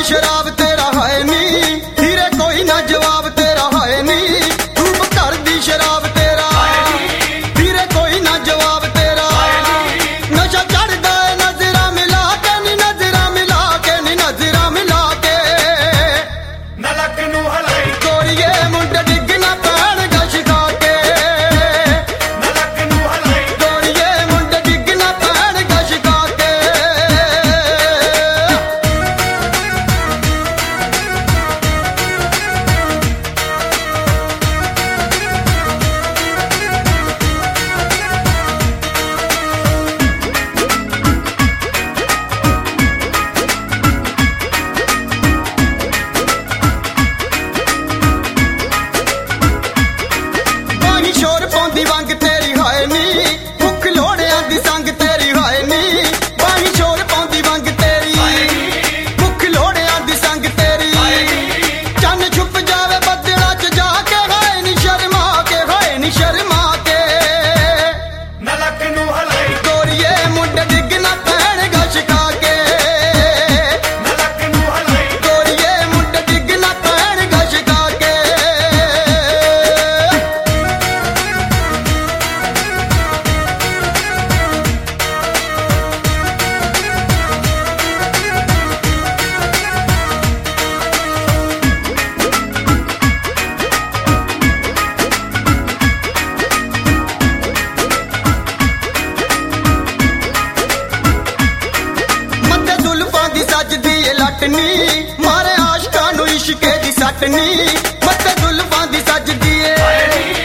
शराब तेरा है नी, हीरे कोई ना जवाब तेरा है नी। खूब घर दी शराब तेरा, हीरे कोई ना जवाब तेरा। नशा चढ़दा है नजरा मिला के नी, नजरा मिला के नी, नजरा मिला के। नलक नू हलाई गोरिए मुंडे डिग ना पैण गश खा के। नलक नू हलाई गोरिए मुंडे डिग ना पैण गश खा के। बाही शोर पाउंदी वंग तेरी हाय नी, भुख लोड़ियां दी संग तेरी हाय नी। बाही शोर पाउंदी वंग तेरी, भुख लोड़ियां दी संग तेरी। चन्न छुप जावे बदला च जाके, हाय नी शर्मा के, हाय नी शर्मा के। नलक नू हलाई गोरिए मुंडे डिग ना पैण गश खा के। नलक नू हलाई गोरिए मुंडे डिग ना पैण गश खा के। मत्थे जुल्फां दी सजदी ए लटनी, मारे आशकां नू इश्के दी सटनी। मत्थे जुल्फां दी सजदी ए